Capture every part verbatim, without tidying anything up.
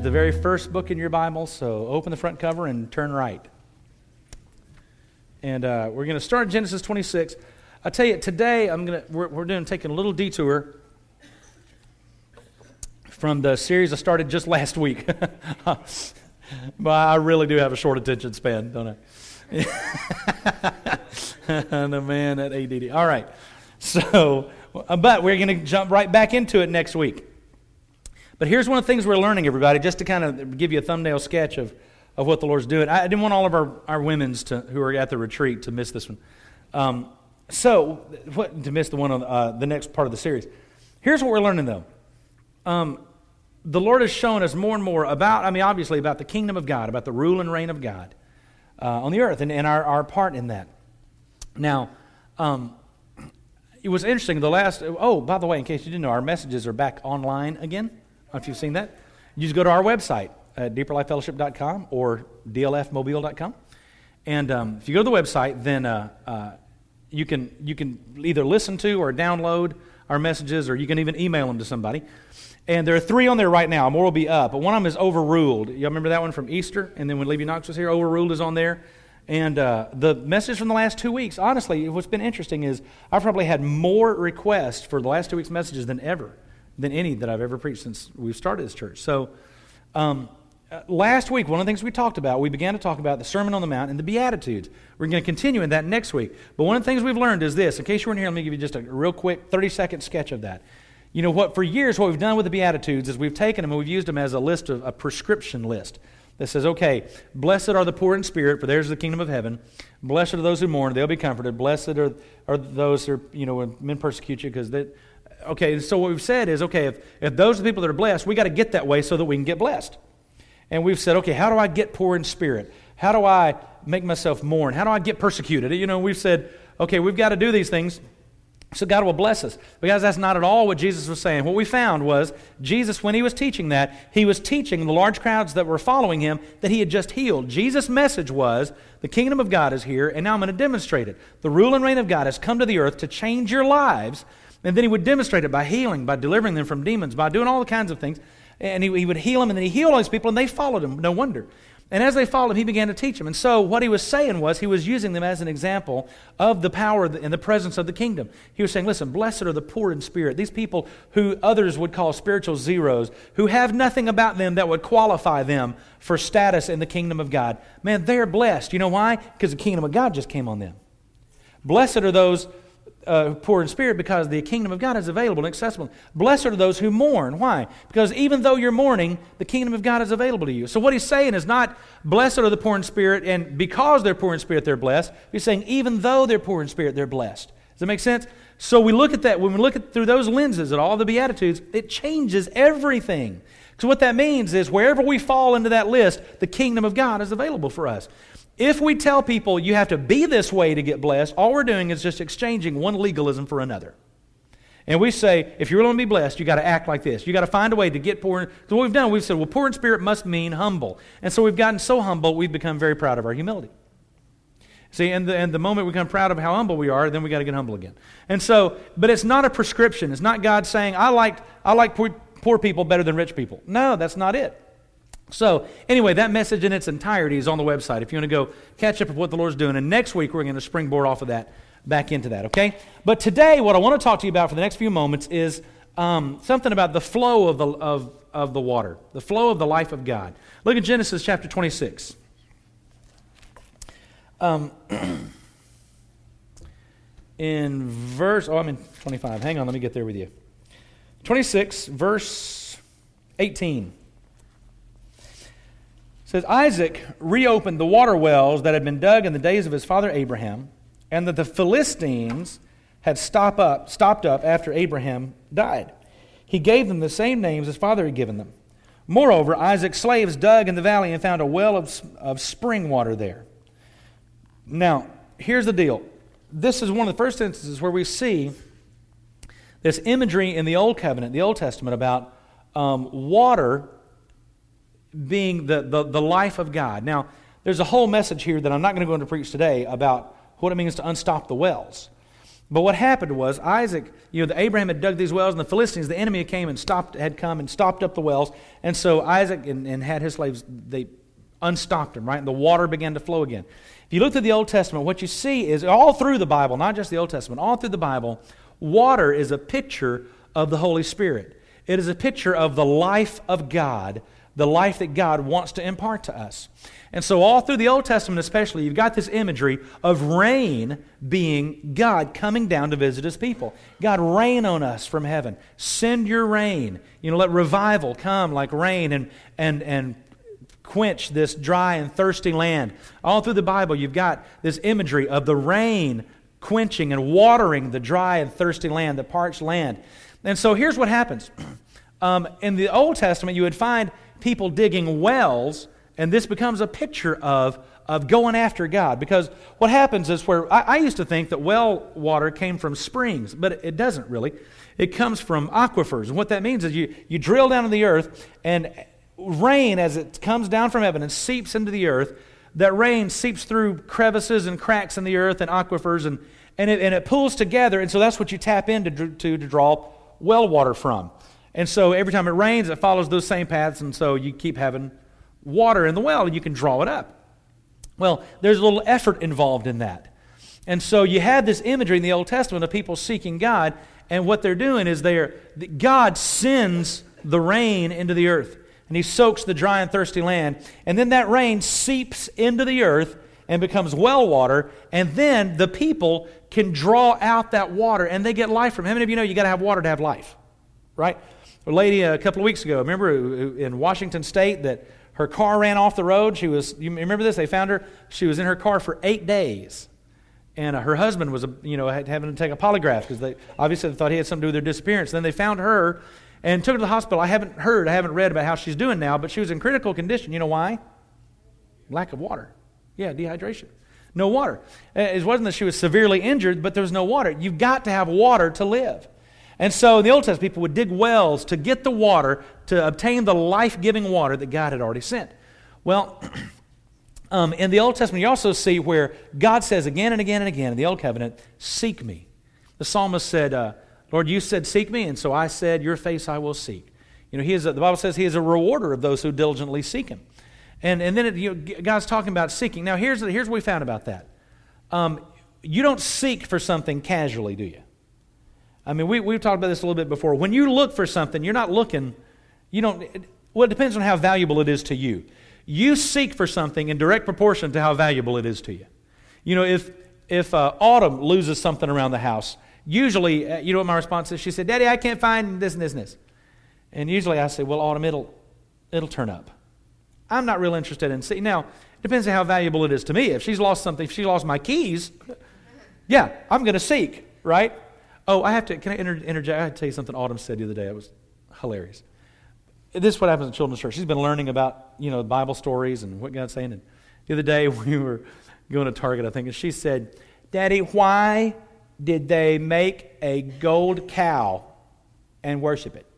the very first book in your Bible, so open the front cover and turn right. And uh, we're going to start Genesis twenty-six. I tell you, today I'm going to we're, we're doing taking a little detour from the series I started just last week. But I really do have a short attention span, don't I? The man at A D D. All right. So, but we're going to jump right back into it next week. But here's one of the things we're learning, everybody, just to kind of give you a thumbnail sketch of, of what the Lord's doing. I didn't want all of our, our women's to, who are at the retreat to miss this one. Um, so, what, to miss the one on uh, the next part of the series. Here's what we're learning, though. Um, the Lord has shown us more and more about, I mean, obviously, about the kingdom of God, about the rule and reign of God uh, on the earth and, and our, our part in that. Now, um, it was interesting, the last, oh, by the way, in case you didn't know, our messages are back online again. I don't know if you've seen that. You just go to our website at deeper life fellowship dot com or d l f mobile dot com. And um, if you go to the website, then uh, uh, you can you can either listen to or download our messages, or you can even email them to somebody. And there are three on there right now. More will be up. But one of them is Overruled. You remember that one from Easter? And then when Levy Knox was here, Overruled is on there. And uh, the message from the last two weeks, honestly, what's been interesting is I've probably had more requests for the last two weeks' messages than ever. than any that I've ever preached since we've started this church. So um, uh, last week, one of the things we talked about, we began to talk about the Sermon on the Mount and the Beatitudes. We're going to continue in that next week. But one of the things we've learned is this. In case you weren't here, let me give you just a real quick thirty-second sketch of that. You know what? For years, what we've done with the Beatitudes is we've taken them and we've used them as a list of a prescription list that says, okay, blessed are the poor in spirit, for theirs is the kingdom of heaven. Blessed are those who mourn, they'll be comforted. Blessed are, are those who, are, you know, when men persecute you because they... Okay, so what we've said is, okay, if, if those are the people that are blessed, we got to get that way so that we can get blessed. And we've said, okay, how do I get poor in spirit? How do I make myself mourn? How do I get persecuted? You know, we've said, okay, we've got to do these things so God will bless us. Because that's not at all what Jesus was saying. What we found was Jesus, when he was teaching that, he was teaching the large crowds that were following him that he had just healed. Jesus' message was, the kingdom of God is here, and now I'm going to demonstrate it. The rule and reign of God has come to the earth to change your lives. And then he would demonstrate it by healing, by delivering them from demons, by doing all the kinds of things. And he, he would heal them, and then he healed all these people, and they followed him, no wonder. And as they followed him, he began to teach them. And so what he was saying was, he was using them as an example of the power and the presence of the kingdom. He was saying, listen, blessed are the poor in spirit. These people who others would call spiritual zeros, who have nothing about them that would qualify them for status in the kingdom of God. Man, they're blessed. You know why? Because the kingdom of God just came on them. Blessed are those Uh, poor in spirit, because the kingdom of God is available and accessible. Blessed are those who mourn. Why? Because even though you're mourning, the kingdom of God is available to you. So what he's saying is not, blessed are the poor in spirit, and because they're poor in spirit, they're blessed. He's saying, even though they're poor in spirit, they're blessed. Does that make sense? So we look at that, when we look at through those lenses at all the Beatitudes, it changes everything. So what that means is, wherever we fall into that list, the kingdom of God is available for us. If we tell people you have to be this way to get blessed, all we're doing is just exchanging one legalism for another. And we say, if you're going to be blessed, you got to act like this. You got to find a way to get poor. So what we've done, we've said, well, poor in spirit must mean humble. And so we've gotten so humble, we've become very proud of our humility. See, and the, and the moment we become proud of how humble we are, then we got to get humble again. And so, but it's not a prescription. It's not God saying, I like I like poor, poor people better than rich people. No, that's not it. So, anyway, that message in its entirety is on the website if you want to go catch up with what the Lord's doing. And next week, we're going to springboard off of that back into that, okay? But today, what I want to talk to you about for the next few moments is um, something about the flow of the, of, of the water, the flow of the life of God. Look at Genesis chapter twenty-six. Um, in verse, oh, I'm in twenty-five. Hang on, let me get there with you. twenty-six, verse eighteen. It says, Isaac reopened the water wells that had been dug in the days of his father Abraham, and that the Philistines had stopped up, stopped up after Abraham died. He gave them the same names his father had given them. Moreover, Isaac's slaves dug in the valley and found a well of, of spring water there. Now, here's the deal. This is one of the first instances where we see this imagery in the Old Covenant, the Old Testament, about um, water being the, the, the life of God. Now, there's a whole message here that I'm not going to go into preach today about what it means to unstop the wells. But what happened was Isaac, you know, the Abraham had dug these wells, and the Philistines, the enemy came and stopped, had come and stopped up the wells. And so Isaac and, and had his slaves, they unstopped them, right? And the water began to flow again. If you look through the Old Testament, what you see is all through the Bible, not just the Old Testament, all through the Bible, water is a picture of the Holy Spirit. It is a picture of the life of God, the life that God wants to impart to us. And so all through the Old Testament especially, you've got this imagery of rain being God coming down to visit His people. God, rain on us from heaven. Send your rain. You know, let revival come like rain and and and quench this dry and thirsty land. All through the Bible, you've got this imagery of the rain quenching and watering the dry and thirsty land, the parched land. And so here's what happens. Um, in the Old Testament, you would find people digging wells, and this becomes a picture of, of going after God. Because what happens is where, I, I used to think that well water came from springs, but it, it doesn't really. It comes from aquifers. And what that means is you, you drill down in the earth, and rain, as it comes down from heaven and seeps into the earth, that rain seeps through crevices and cracks in the earth and aquifers, and, and, it, and it pulls together, and so that's what you tap into to, to, to draw well water from. And so every time it rains, it follows those same paths, and so you keep having water in the well, and you can draw it up. Well, there's a little effort involved in that. And so you have this imagery in the Old Testament of people seeking God, and what they're doing is they're God sends the rain into the earth, and He soaks the dry and thirsty land, and then that rain seeps into the earth and becomes well water, and then the people can draw out that water, and they get life from it. How many of you know you got to have water to have life, right? A lady a couple of weeks ago, remember in Washington State that her car ran off the road. She was, you remember this? They found her. She was in her car for eight days. And uh, her husband was, you know, having to take a polygraph because they obviously they thought he had something to do with her disappearance. Then they found her and took her to the hospital. I haven't heard, I haven't read about how she's doing now, but she was in critical condition. You know why? Lack of water. Yeah, dehydration. No water. It wasn't that she was severely injured, but there was no water. You've got to have water to live. And so in the Old Testament, people would dig wells to get the water, to obtain the life-giving water that God had already sent. Well, um, in the Old Testament, you also see where God says again and again and again in the Old Covenant, seek me. The psalmist said, uh, Lord, you said seek me, and so I said, your face I will seek. You know, he is a, the Bible says He is a rewarder of those who diligently seek Him. And and then it, you know, God's talking about seeking. Now, here's, here's what we found about that. Um, you don't seek for something casually, do you? I mean, we, we've talked about this a little bit before. When you look for something, you're not looking, you don't, well, it depends on how valuable it is to you. You seek for something in direct proportion to how valuable it is to you. You know, if if uh, Autumn loses something around the house, usually, uh, you know what my response is? She said, Daddy, I can't find this and this and this. And usually I say, well, Autumn, it'll it'll turn up. I'm not real interested in seeing. Now, it depends on how valuable it is to me. If she's lost something, if she lost my keys, yeah, I'm going to seek, right? Oh, I have to, can I inter- interject? I have to tell you something Autumn said the other day. It was hilarious. This is what happens in children's church. She's been learning about, you know, Bible stories and what God's saying. And the other day we were going to Target, I think, and she said, Daddy, why did they make a gold cow and worship it?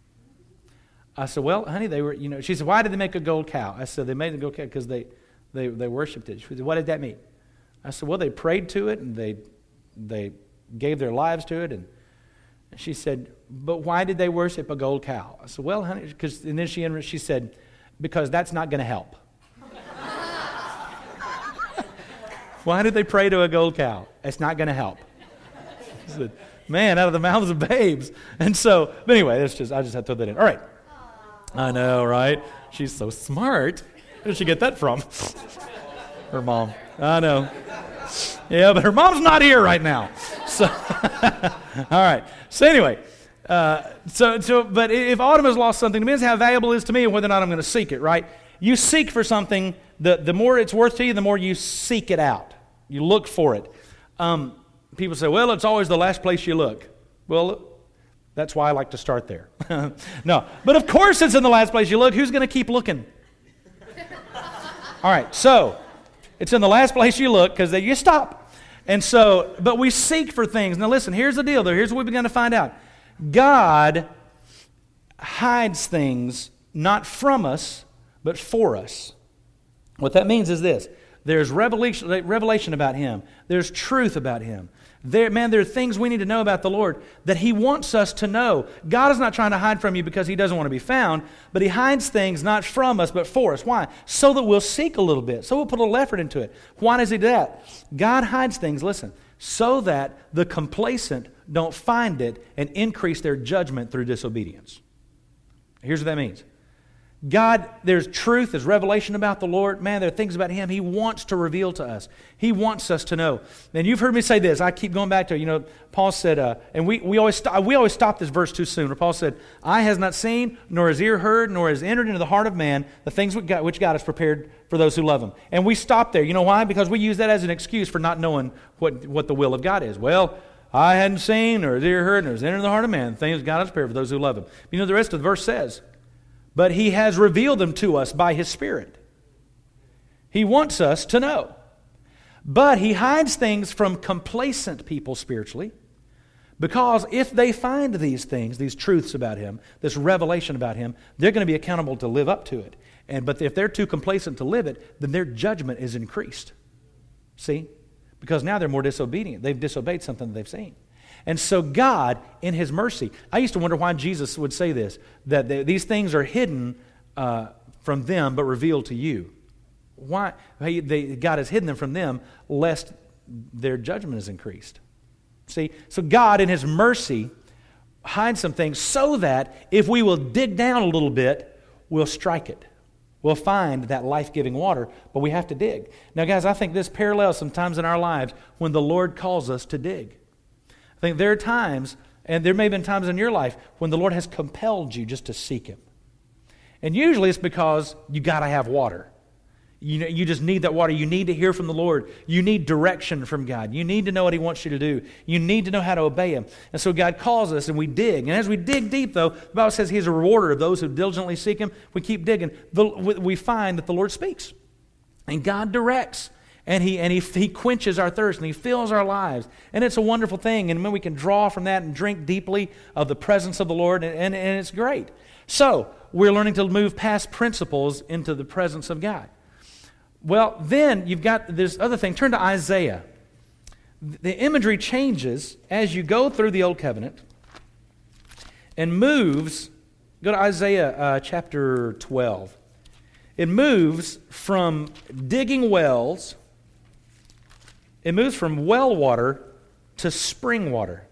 I said, well, honey, they were, you know, she said, why did they make a gold cow? I said, they made a gold cow because they, they, they worshiped it. She said, what did that mean? I said, well, they prayed to it and they they gave their lives to it. And she said, but why did they worship a gold cow? I said, well, honey, because, and then she, she said, because that's not going to help. Why did they pray to a gold cow? It's not going to help. I said, man, out of the mouths of babes. And so, but anyway, that's just, I just had to throw that in. All right. I know, right? She's so smart. Where did she get that from? Her mom. I know. Yeah, but her mom's not here right now. So, all right. So anyway, uh, so so, but if Autumn has lost something, it depends how valuable it is to me and whether or not I'm going to seek it, right? You seek for something, the, the more it's worth to you, the more you seek it out. You look for it. Um, people say, well, it's always the last place you look. Well, that's why I like to start there. No, but of course it's in the last place you look. Who's going to keep looking? All right, so it's in the last place you look because you stop. And so, but we seek for things. Now listen, here's the deal though. Here's what we began to find out. God hides things not from us, but for us. What that means is this. There's revelation, revelation about Him. There's truth about Him. There, man, there are things we need to know about the Lord that He wants us to know. God is not trying to hide from you because He doesn't want to be found, but He hides things not from us, but for us. Why? So that we'll seek a little bit, so we'll put a little effort into it. Why does He do that? God hides things, listen, so that the complacent don't find it and increase their judgment through disobedience. Here's what that means. God, there's truth, there's revelation about the Lord. Man, there are things about Him He wants to reveal to us. He wants us to know. And you've heard me say this. I keep going back to it. You know, Paul said, uh, and we, we, always st- we always stop this verse too soon, where Paul said, eye has not seen, nor has ear heard, nor has entered into the heart of man the things which God, which God has prepared for those who love Him. And we stop there. You know why? Because we use that as an excuse for not knowing what, what the will of God is. Well, I hadn't seen, nor has ear heard, nor has entered into the heart of man the things God has prepared for those who love Him. You know, the rest of the verse says, but He has revealed them to us by His Spirit. He wants us to know. But He hides things from complacent people spiritually, because if they find these things, these truths about Him, this revelation about Him, they're going to be accountable to live up to it. And but if they're too complacent to live it, then their judgment is increased. See? Because now they're more disobedient. They've disobeyed something that they've seen. And so God, in His mercy, I used to wonder why Jesus would say this, that they, these things are hidden uh, from them but revealed to you. Why? He, they, God has hidden them from them lest their judgment is increased. See? So God, in His mercy, hides some things so that if we will dig down a little bit, we'll strike it. We'll find that life-giving water, but we have to dig. Now, guys, I think this parallels sometimes in our lives when the Lord calls us to dig. I think there are times, and there may have been times in your life, when the Lord has compelled you just to seek Him. And usually it's because you got to have water. You know, you just need that water. You need to hear from the Lord. You need direction from God. You need to know what He wants you to do. You need to know how to obey Him. And so God calls us and we dig. And as we dig deep, though, the Bible says He is a rewarder of those who diligently seek Him. We keep digging. We find that the Lord speaks. And God directs. And he and he, he quenches our thirst, and He fills our lives. And it's a wonderful thing. And when we can draw from that and drink deeply of the presence of the Lord, and, and, and it's great. So, we're learning to move past principles into the presence of God. Well, then you've got this other thing. Turn to Isaiah. The imagery changes as you go through the Old Covenant and moves. Go to Isaiah uh, chapter twelve. It moves from digging wells. It moves from well water to spring water.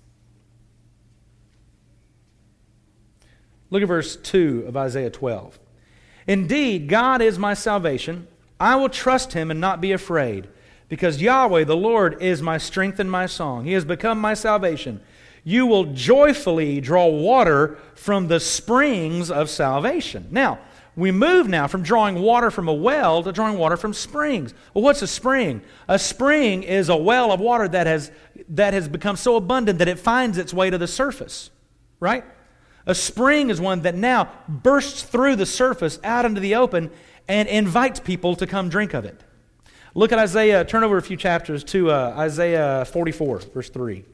Look at verse two of Isaiah twelve. Indeed, God is my salvation. I will trust Him and not be afraid, because Yahweh, the Lord, is my strength and my song. He has become my salvation. You will joyfully draw water from the springs of salvation. Now, we move now from drawing water from a well to drawing water from springs. Well, what's a spring? A spring is a well of water that has, that has become so abundant that it finds its way to the surface, right? A spring is one that now bursts through the surface out into the open and invites people to come drink of it. Look at Isaiah, turn over a few chapters to uh, Isaiah forty-four, verse three.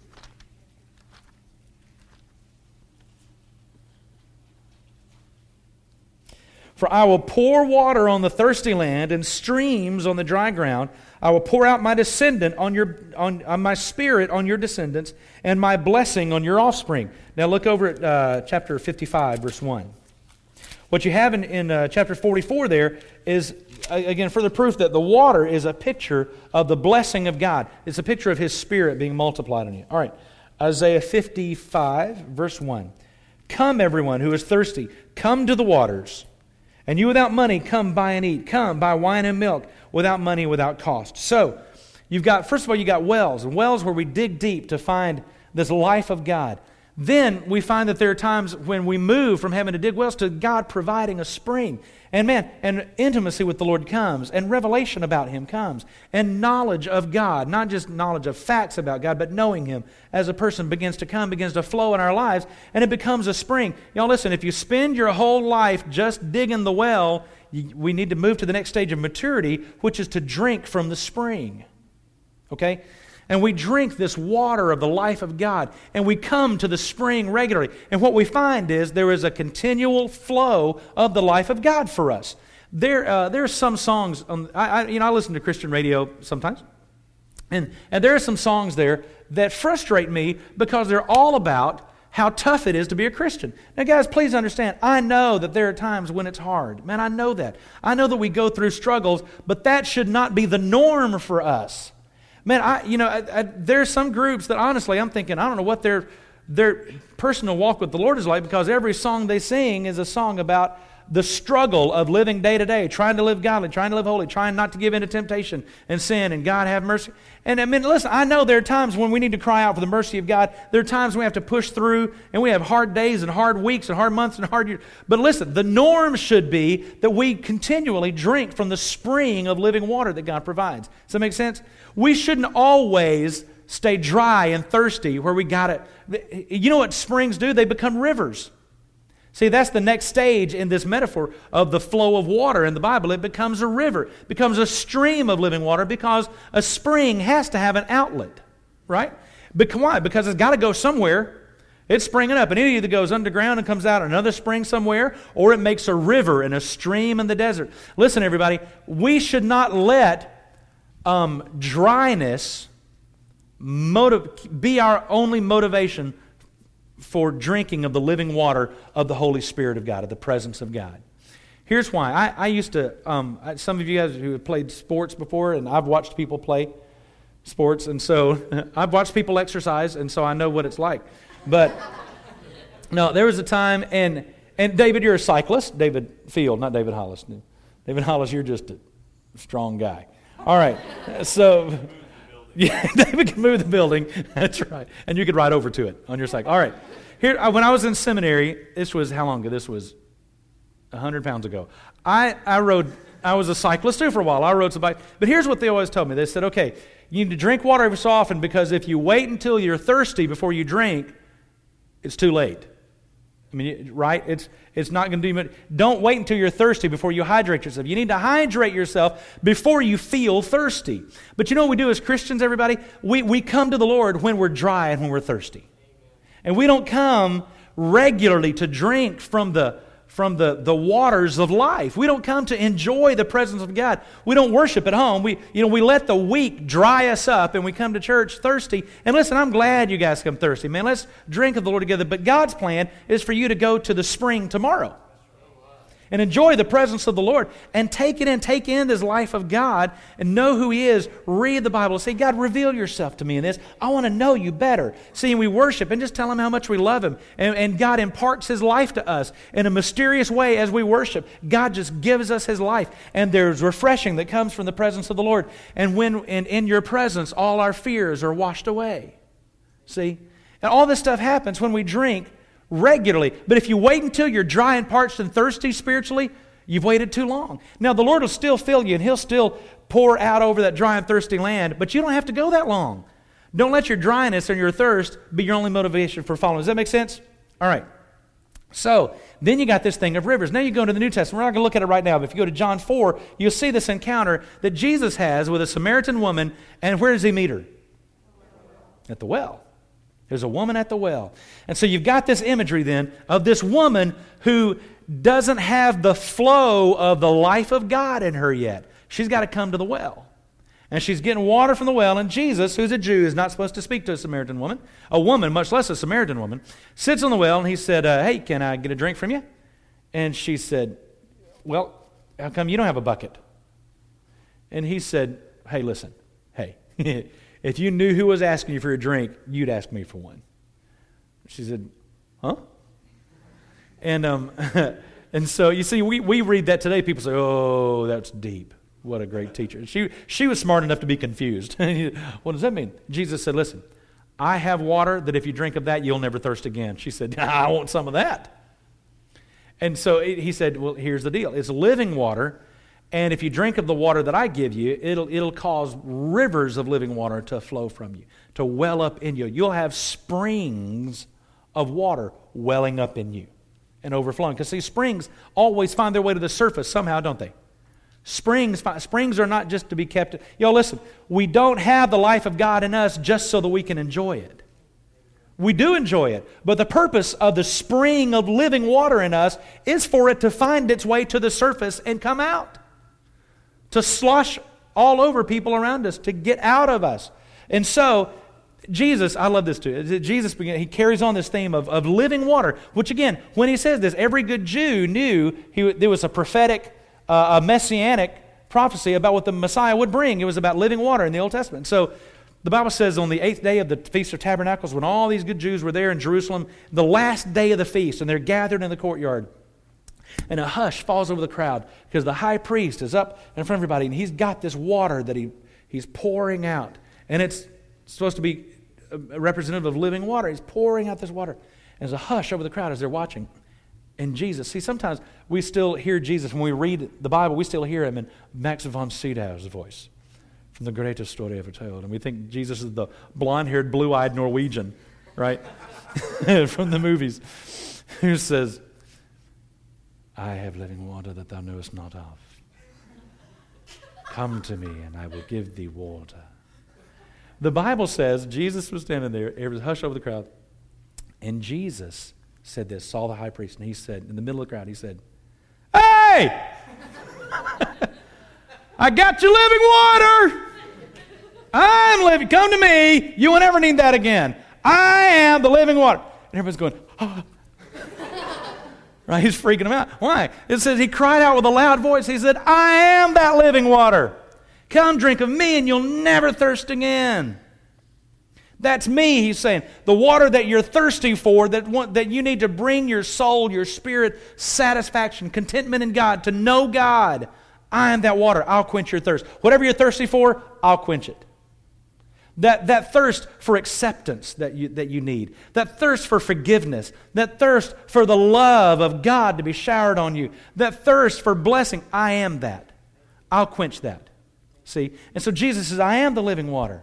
For I will pour water on the thirsty land and streams on the dry ground. I will pour out my descendant on your on, on my spirit on your descendants and my blessing on your offspring. Now look over at uh, chapter fifty-five, verse one. What you have in, in uh, chapter forty-four there is, again, further proof that the water is a picture of the blessing of God. It's a picture of His Spirit being multiplied on you. All right, Isaiah fifty-five, verse one. Come, everyone who is thirsty, come to the waters. And you without money, come buy and eat. Come, buy wine and milk without money, without cost. So, you've got, first of all, you got wells. And wells where we dig deep to find this life of God. Then we find that there are times when we move from having to dig wells to God providing a spring. And man, and intimacy with the Lord comes, and revelation about Him comes, and knowledge of God, not just knowledge of facts about God, but knowing Him as a person begins to come, begins to flow in our lives, and it becomes a spring. Y'all listen, if you spend your whole life just digging the well, you, we need to move to the next stage of maturity, which is to drink from the spring. Okay? And we drink this water of the life of God, and we come to the spring regularly. And what we find is there is a continual flow of the life of God for us. There, uh, there are some songs. On, I, I, you know, I listen to Christian radio sometimes, and and there are some songs there that frustrate me because they're all about how tough it is to be a Christian. Now, guys, please understand, I know that there are times when it's hard. Man, I know that. I know that we go through struggles, but that should not be the norm for us. Man, I, you know, I, I, there's some groups that honestly I'm thinking, I don't know what their their personal walk with the Lord is like, because every song they sing is a song about the struggle of living day to day, trying to live godly, trying to live holy, trying not to give in to temptation and sin, and God have mercy. And I mean, listen, I know there are times when we need to cry out for the mercy of God. There are times we have to push through, and we have hard days and hard weeks and hard months and hard years. But listen, the norm should be that we continually drink from the spring of living water that God provides. Does that make sense? We shouldn't always stay dry and thirsty where we got it. You know what springs do? They become rivers. See, that's the next stage in this metaphor of the flow of water in the Bible. It becomes a river, it becomes a stream of living water, because a spring has to have an outlet, right? But why? Because it's got to go somewhere. It's springing up, and it either goes underground and comes out another spring somewhere, or it makes a river and a stream in the desert. Listen, everybody, we should not let um, dryness motiv- be our only motivation for drinking of the living water of the Holy Spirit of God, of the presence of God. Here's why. I, I used to, um, I, some of you guys who have played sports before, and I've watched people play sports, and so I've watched people exercise, and so I know what it's like. But, no, there was a time, and and David, you're a cyclist. David Field, not David Hollis. David Hollis, you're just a strong guy. All right, so... Yeah, David can move the building. That's right. And you could ride over to it on your cycle. All right. Here, when I was in seminary, this was, how long ago? This was one hundred pounds ago. I, I rode, I was a cyclist too for a while. I rode some bike. But here's what they always told me. They said, okay, you need to drink water every so often, because if you wait until you're thirsty before you drink, it's too late. I mean, right? It's it's not going to do much. Don't wait until you're thirsty before you hydrate yourself. You need to hydrate yourself before you feel thirsty. But you know what we do as Christians, everybody? We, we come to the Lord when we're dry and when we're thirsty. And we don't come regularly to drink from the from the, the waters of life. We don't come to enjoy the presence of God. We don't worship at home. We, you know, we let the week dry us up, and we come to church thirsty. And listen, I'm glad you guys come thirsty. Man, let's drink of the Lord together. But God's plan is for you to go to the spring tomorrow and enjoy the presence of the Lord, and take it in, take in this life of God, and know who He is. Read the Bible. Say, God, reveal yourself to me in this. I want to know you better. See, and we worship and just tell Him how much we love Him. And, and God imparts His life to us in a mysterious way as we worship. God just gives us His life. And there's refreshing that comes from the presence of the Lord. And when in, in your presence, all our fears are washed away. See? And all this stuff happens when we drink regularly. But if you wait until you're dry and parched and thirsty spiritually, you've waited too long. Now, the Lord will still fill you, and He'll still pour out over that dry and thirsty land, but you don't have to go that long. Don't let your dryness and your thirst be your only motivation for following. Does that make sense? All right. So, then you got this thing of rivers. Now you go to the New Testament. We're not going to look at it right now, but if you go to John four, you'll see this encounter that Jesus has with a Samaritan woman, and where does He meet her? At the well. There's a woman at the well. And so you've got this imagery then of this woman who doesn't have the flow of the life of God in her yet. She's got to come to the well. And she's getting water from the well, and Jesus, who's a Jew, is not supposed to speak to a Samaritan woman. A woman, much less a Samaritan woman, sits on the well, and he said, uh, hey, can I get a drink from you? And she said, well, how come you don't have a bucket? And he said, hey, listen, hey, if you knew who was asking you for a drink, you'd ask me for one. She said, huh? And um, and so, you see, we, we read that today. People say, oh, that's deep. What a great teacher. She, she was smart enough to be confused. What does that mean? Jesus said, listen, I have water that if you drink of that, you'll never thirst again. She said, I want some of that. And so he said, well, here's the deal. It's living water. And if you drink of the water that I give you, it'll it'll cause rivers of living water to flow from you, to well up in you. You'll have springs of water welling up in you and overflowing. Because see, springs always find their way to the surface somehow, don't they? Springs springs are not just to be kept. Yo, listen, we don't have the life of God in us just so that we can enjoy it. We do enjoy it, but the purpose of the spring of living water in us is for it to find its way to the surface and come out. To slosh all over people around us, to get out of us. And so, Jesus, I love this too. Jesus, he carries on this theme of, of living water, which again, when he says this, every good Jew knew he, there was a prophetic, uh, a messianic prophecy about what the Messiah would bring. It was about living water in the Old Testament. So the Bible says on the eighth day of the Feast of Tabernacles, when all these good Jews were there in Jerusalem, the last day of the feast, and they're gathered in the courtyard, and a hush falls over the crowd because the high priest is up in front of everybody, and he's got this water that he he's pouring out. And it's supposed to be a representative of living water. He's pouring out this water. And there's a hush over the crowd as they're watching. And Jesus, see, sometimes we still hear Jesus. When we read the Bible, we still hear him in Max von Sydow's voice from The Greatest Story Ever Told. And we think Jesus is the blonde-haired, blue-eyed Norwegian, right, from the movies, who says, I have living water that thou knowest not of. Come to me, and I will give thee water. The Bible says Jesus was standing there. There was a hush over the crowd. And Jesus said this, saw the high priest, and he said, in the middle of the crowd, he said, hey! I got you living water! I'm living. Come to me. You won't ever need that again. I am the living water. And everybody's going, oh. Right? He's freaking them out. Why? It says he cried out with a loud voice. He said, I am that living water. Come drink of me and you'll never thirst again. That's me, he's saying. The water that you're thirsty for, that, want, that you need to bring your soul, your spirit, satisfaction, contentment in God, to know God. I am that water. I'll quench your thirst. Whatever you're thirsty for, I'll quench it. That, that thirst for acceptance that you, that you need. That thirst for forgiveness. That thirst for the love of God to be showered on you. That thirst for blessing. I am that. I'll quench that. See? And so Jesus says, I am the living water.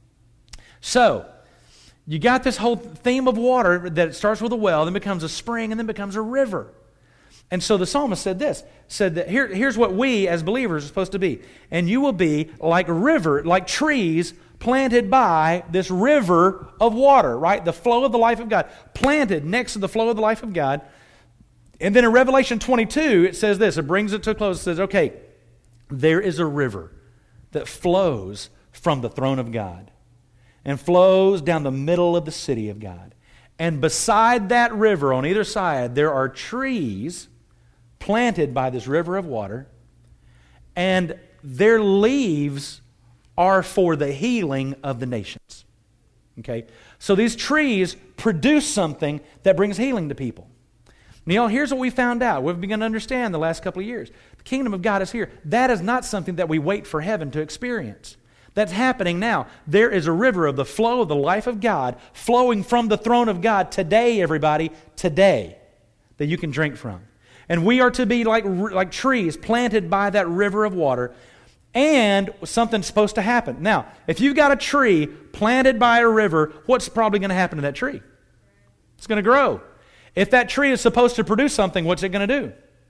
So, you got this whole theme of water that starts with a well, then becomes a spring, and then becomes a river. And so the psalmist said this, said that here, here's what we as believers are supposed to be. And you will be like river, like trees planted by this river of water, right? The flow of the life of God, planted next to the flow of the life of God. And then in Revelation twenty-two, it says this, it brings it to a close, it says, okay, there is a river that flows from the throne of God and flows down the middle of the city of God. And beside that river, on either side, there are trees planted by this river of water, and their leaves are for the healing of the nations. Okay? So these trees produce something that brings healing to people. Now, here's what we found out. We've begun to understand the last couple of years. The kingdom of God is here. That is not something that we wait for heaven to experience. That's happening now. There is a river of the flow of the life of God flowing from the throne of God today, everybody, today, that you can drink from. And we are to be like, like trees planted by that river of water, and something's supposed to happen. Now, if you've got a tree planted by a river, what's probably going to happen to that tree? It's going to grow. If that tree is supposed to produce something, what's it going to do?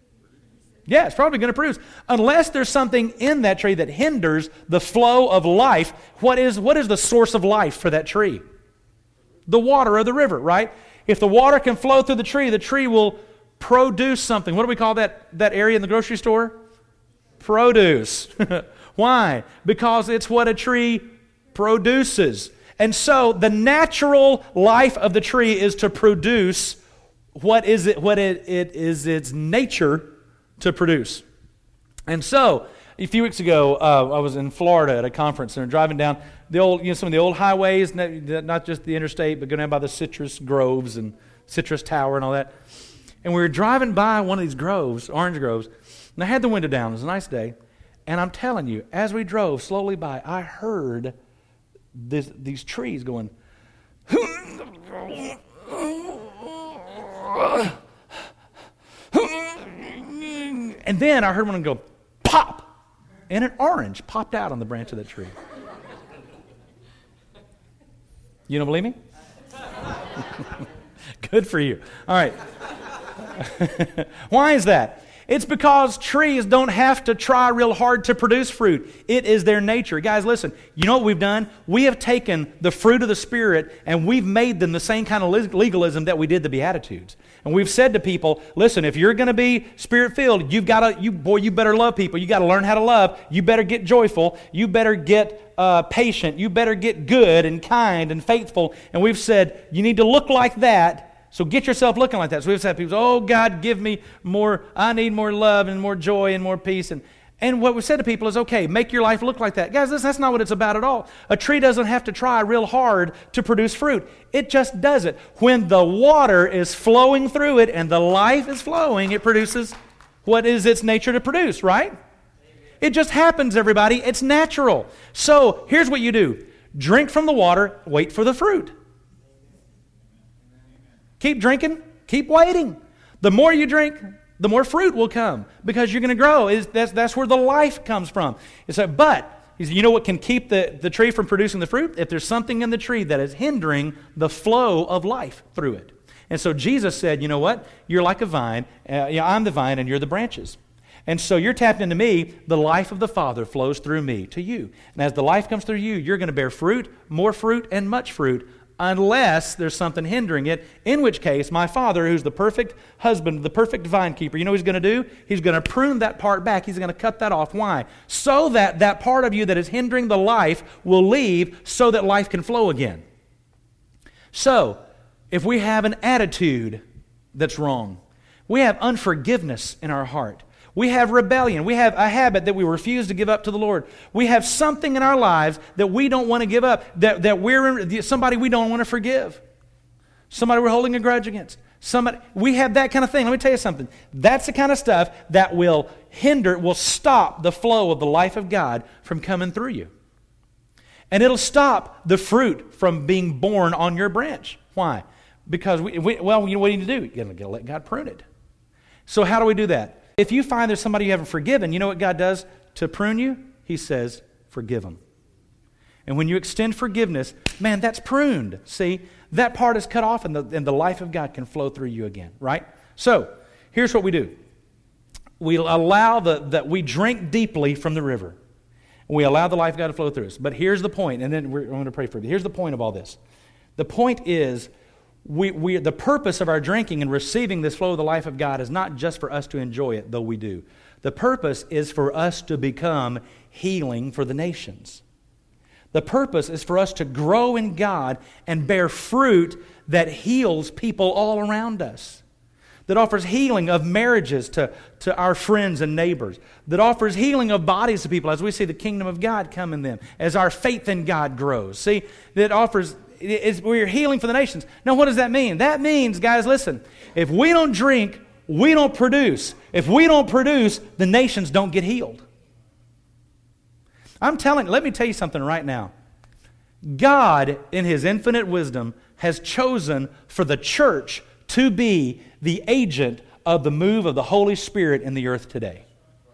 Yeah, it's probably going to produce. Unless there's something in that tree that hinders the flow of life, what is, what is the source of life for that tree? The water of the river, right? If the water can flow through the tree, the tree will produce something. What do we call that, that area in the grocery store? Produce. Why? Because it's what a tree produces. And so the natural life of the tree is to produce what is it, what it, it is its nature to produce. And so, a few weeks ago, uh, I was in Florida at a conference, and we were driving down the old, you know, some of the old highways, not just the interstate, but going down by the citrus groves and Citrus Tower and all that. And we were driving by one of these groves, orange groves, and I had the window down. It was a nice day. And I'm telling you, as we drove slowly by, I heard this, these trees going, and then I heard one go, pop! And an orange popped out on the branch of that tree. You don't believe me? Good for you. All right. Why is that? It's because trees don't have to try real hard to produce fruit. It is their nature. Guys, listen, you know what we've done? We have taken the fruit of the Spirit and we've made them the same kind of legalism that we did the Beatitudes. And we've said to people, listen, if you're going to be Spirit-filled, you've got to, you boy, you better love people. You got to learn how to love. You better get joyful. You better get uh, patient. You better get good and kind and faithful. And we've said, you need to look like that. So get yourself looking like that. So we've said, people, oh, God, give me more, I need more love and more joy and more peace. And, and what we've said to people is, okay, make your life look like that. Guys, this, that's not what it's about at all. A tree doesn't have to try real hard to produce fruit. It just does it. When the water is flowing through it and the life is flowing, it produces what is its nature to produce, right? It just happens, everybody. It's natural. So here's what you do. Drink from the water, wait for the fruit. Keep drinking, keep waiting. The more you drink, the more fruit will come because you're going to grow. Is that's, that's where the life comes from. It's like, but you know what can keep the, the tree from producing the fruit? If there's something in the tree that is hindering the flow of life through it. And so Jesus said, you know what? You're like a vine. Uh, yeah, I'm the vine and you're the branches. And so you're tapped into me. The life of the Father flows through me to you. And as the life comes through you, you're going to bear fruit, more fruit, and much fruit, unless there's something hindering it, in which case my Father, who's the perfect husband, the perfect vine keeper, you know what he's going to do? He's going to prune that part back. He's going to cut that off. Why? So that that part of you that is hindering the life will leave so that life can flow again. So, if we have an attitude that's wrong, we have unforgiveness in our heart, we have rebellion. We have a habit that we refuse to give up to the Lord. We have something in our lives that we don't want to give up, that, that we're in, somebody we don't want to forgive, somebody we're holding a grudge against. Somebody, we have that kind of thing. Let me tell you something. That's the kind of stuff that will hinder, will stop the flow of the life of God from coming through you. And it'll stop the fruit from being born on your branch. Why? Because, we, we, well, you know what you need to do? You're going to let God prune it. So how do we do that? If you find there's somebody you haven't forgiven, you know what God does to prune you? He says, forgive them. And when you extend forgiveness, man, that's pruned. See, that part is cut off and the, and the life of God can flow through you again, right? So, here's what we do. We allow the, that we drink deeply from the river. We allow the life of God to flow through us. But here's the point, and then we're, I'm going to pray for you. Here's the point of all this. The point is, We, we, the purpose of our drinking and receiving this flow of the life of God is not just for us to enjoy it, though we do. The purpose is for us to become healing for the nations. The purpose is for us to grow in God and bear fruit that heals people all around us, that offers healing of marriages to, to our friends and neighbors, that offers healing of bodies to people as we see the kingdom of God come in them, as our faith in God grows. See, that offers... It's, we're healing for the nations. Now, what does that mean? That means, guys, listen, if we don't drink, we don't produce. If we don't produce, the nations don't get healed. I'm telling you, let me tell you something right now. God, in His infinite wisdom, has chosen for the church to be the agent of the move of the Holy Spirit in the earth today.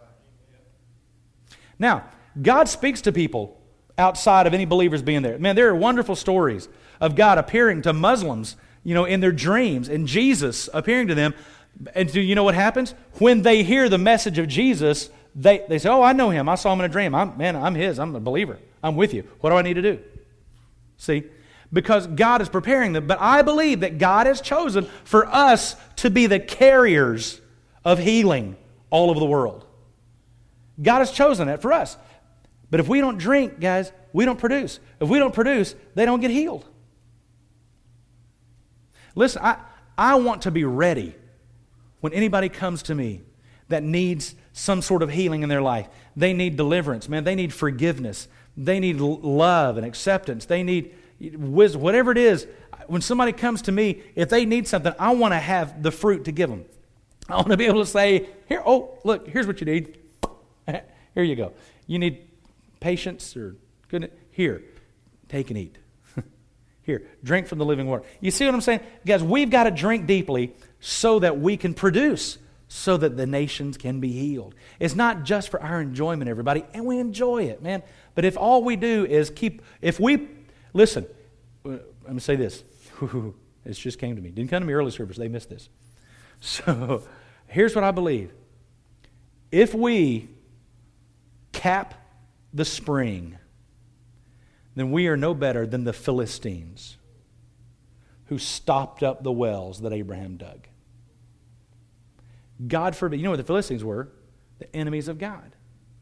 Now, God speaks to people outside of any believers being there. Man, there are wonderful stories of God appearing to Muslims, you know, in their dreams, and Jesus appearing to them. And do you know what happens? When they hear the message of Jesus, they, they say, oh, I know Him. I saw Him in a dream. I'm, man, I'm His. I'm a believer. I'm with you. What do I need to do? See? Because God is preparing them. But I believe that God has chosen for us to be the carriers of healing all over the world. God has chosen that for us. But if we don't drink, guys, we don't produce. If we don't produce, they don't get healed. Listen, I, I want to be ready when anybody comes to me that needs some sort of healing in their life. They need deliverance, man. They need forgiveness. They need love and acceptance. They need wisdom, whatever it is. When somebody comes to me, if they need something, I want to have the fruit to give them. I want to be able to say, here, oh, look, here's what you need. Here you go. You need patience or goodness. Here, take and eat. Here, drink from the living water. You see what I'm saying? Guys, we've got to drink deeply so that we can produce, so that the nations can be healed. It's not just for our enjoyment, everybody, and we enjoy it, man. But if all we do is keep, if we, listen, let me say this. This just came to me. Didn't come to me early service. They missed this. So, here's what I believe. If we cap the spring, then we are no better than the Philistines who stopped up the wells that Abraham dug. God forbid. You know what the Philistines were? The enemies of God.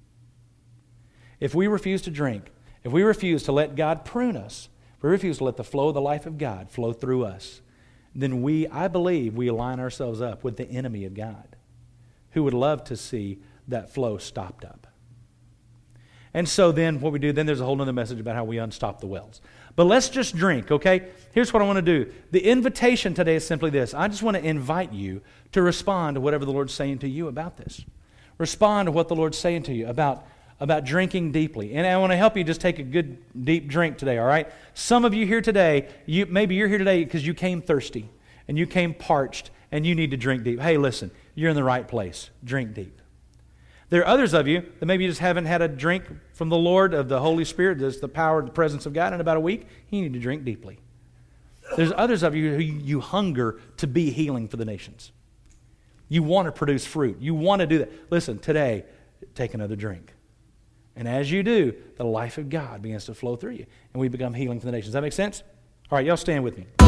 If we refuse to drink, if we refuse to let God prune us, if we refuse to let the flow of the life of God flow through us, then we, I believe, we align ourselves up with the enemy of God who would love to see that flow stopped up. And so then what we do, then there's a whole other message about how we unstop the wells. But let's just drink, okay? Here's what I want to do. The invitation today is simply this. I just want to invite you to respond to whatever the Lord's saying to you about this. Respond to what the Lord's saying to you about, about drinking deeply. And I want to help you just take a good deep drink today, all right? Some of you here today, you maybe you're here today because you came thirsty and you came parched and you need to drink deep. Hey, listen, you're in the right place. Drink deep. There are others of you that maybe you just haven't had a drink from the Lord of the Holy Spirit. There's the power, the presence of God in about a week. You need to drink deeply. There's others of you who you hunger to be healing for the nations. You want to produce fruit. You want to do that. Listen, today, take another drink. And as you do, the life of God begins to flow through you. And we become healing for the nations. Does that make sense? All right, y'all stand with me.